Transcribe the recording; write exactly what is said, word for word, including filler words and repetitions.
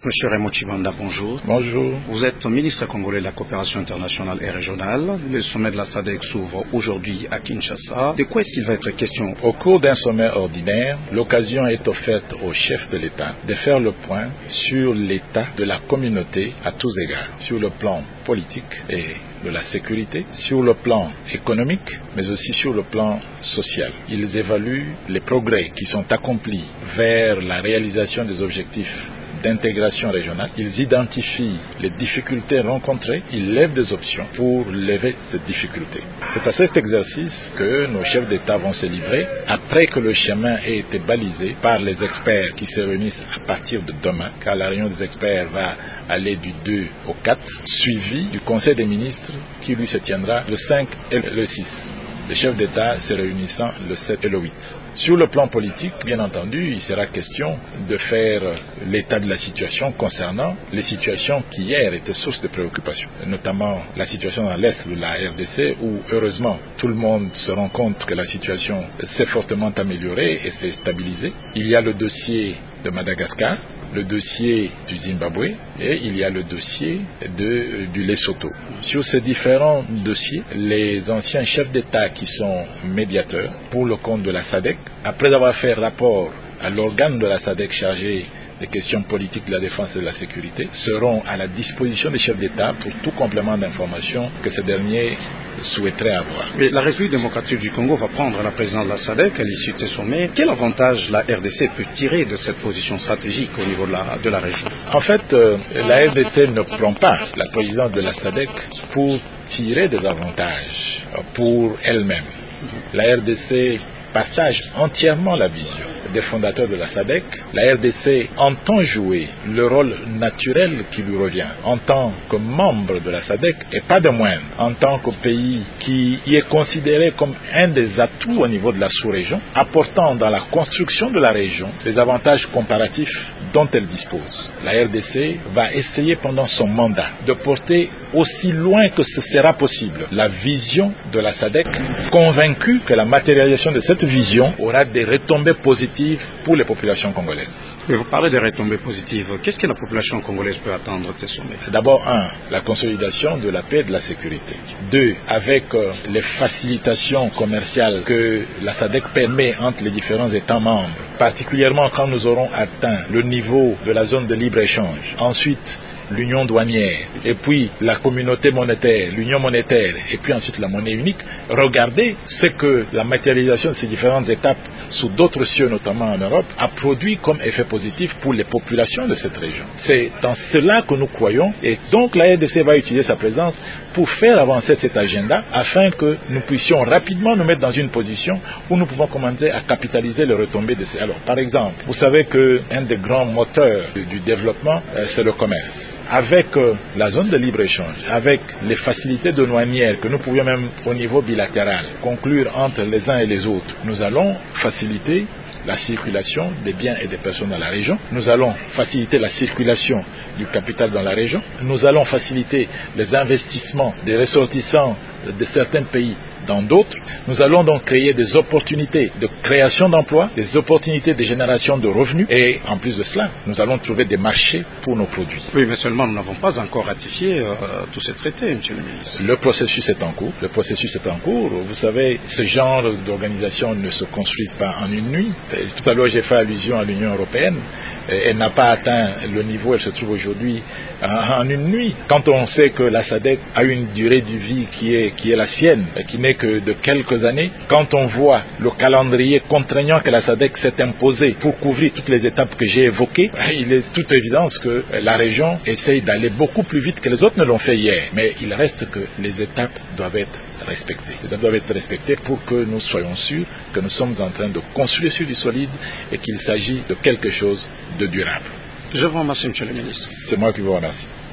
Monsieur Raymond Tshibanda, bonjour. Bonjour. Vous êtes ministre congolais de la coopération internationale et régionale. Le sommet de la S A D C s'ouvre aujourd'hui à Kinshasa. De quoi est-ce qu'il va être question? Au cours d'un sommet ordinaire, l'occasion est offerte au chef de l'État de faire le point sur l'état de la communauté à tous égards, sur le plan politique et de la sécurité, sur le plan économique, mais aussi sur le plan social. Ils évaluent les progrès qui sont accomplis vers la réalisation des objectifs d'intégration régionale. Ils identifient les difficultés rencontrées, ils lèvent des options pour lever ces difficultés. C'est à cet exercice que nos chefs d'État vont se livrer après que le chemin ait été balisé par les experts qui se réunissent à partir de demain, car la réunion des experts va aller du deux au quatre, suivi du Conseil des ministres qui lui se tiendra le cinq et le six. Les chefs d'État se réunissant le sept et le huit. Sur le plan politique, bien entendu, il sera question de faire l'état de la situation concernant les situations qui hier étaient source de préoccupation, notamment la situation dans l'Est de la R D C où, heureusement, tout le monde se rend compte que la situation s'est fortement améliorée et s'est stabilisée. Il y a le dossier de Madagascar, le dossier du Zimbabwe et il y a le dossier de, du Lesotho. Sur ces différents dossiers, les anciens chefs d'État qui sont médiateurs pour le compte de la S A D C, après avoir fait rapport à l'organe de la S A D C chargé des questions politiques de la défense et de la sécurité, seront à la disposition des chefs d'État pour tout complément d'information que ces derniers souhaiteraient avoir. Mais la République démocratique du Congo va prendre la présidence de la S A D C à l'issue de ce sommet. Quel avantage la R D C peut tirer de cette position stratégique au niveau de la, de la région? En fait, euh, la R D C ne prend pas la présidence de la S A D C pour tirer des avantages pour elle-même. La R D C partage entièrement la vision des fondateurs de la S A D C. La R D C entend jouer le rôle naturel qui lui revient en tant que membre de la S A D C et pas de moindre, en tant que pays qui y est considéré comme un des atouts au niveau de la sous-région, apportant dans la construction de la région les avantages comparatifs dont elle dispose. La R D C va essayer pendant son mandat de porter aussi loin que ce sera possible la vision de la S A D C, convaincue que la matérialisation de cette vision aura des retombées positives pour les populations congolaises. Mais vous parlez des retombées positives. Qu'est-ce que la population congolaise peut attendre de ces sommets? D'abord, un, la consolidation de la paix et de la sécurité. Deux, avec euh, les facilitations commerciales que la S A D C permet entre les différents États membres, particulièrement quand nous aurons atteint le niveau de la zone de libre-échange. Ensuite, l'union douanière, et puis la communauté monétaire, l'union monétaire, et puis ensuite la monnaie unique. Regardez ce que la matérialisation de ces différentes étapes, sous d'autres cieux, notamment en Europe, a produit comme effet positif pour les populations de cette région. C'est dans cela que nous croyons, et donc la R D C va utiliser sa présence pour faire avancer cet agenda, afin que nous puissions rapidement nous mettre dans une position où nous pouvons commencer à capitaliser les retombées de ces... Alors, par exemple, vous savez qu'un des grands moteurs du, du développement, euh, c'est le commerce. Avec euh, la zone de libre-échange, avec les facilités douanières que nous pouvions même au niveau bilatéral conclure entre les uns et les autres, nous allons faciliter la circulation des biens et des personnes dans la région. Nous allons faciliter la circulation du capital dans la région. Nous allons faciliter les investissements des ressortissants de certains pays dans d'autres. Nous allons donc créer des opportunités de création d'emplois, des opportunités de génération de revenus et en plus de cela, nous allons trouver des marchés pour nos produits. Oui, mais seulement nous n'avons pas encore ratifié euh, tous ces traités, monsieur le ministre. Le processus est en cours. Le processus est en cours. Vous savez, ce genre d'organisation ne se construisent pas en une nuit. Tout à l'heure, j'ai fait allusion à l'Union européenne. Elle n'a pas atteint le niveau où elle se trouve aujourd'hui en une nuit. Quand on sait que la S A D C a une durée de vie qui est, qui est la sienne, qui n'est que de quelques années, quand on voit le calendrier contraignant que la S A D C s'est imposé pour couvrir toutes les étapes que j'ai évoquées, il est toute évidence que la région essaye d'aller beaucoup plus vite que les autres ne l'ont fait hier. Mais il reste que les étapes doivent être respectées. Les étapes doivent être respectées pour que nous soyons sûrs que nous sommes en train de construire sur du solide et qu'il s'agit de quelque chose de durable. Je vous remercie, monsieur le ministre. C'est moi qui vous remercie.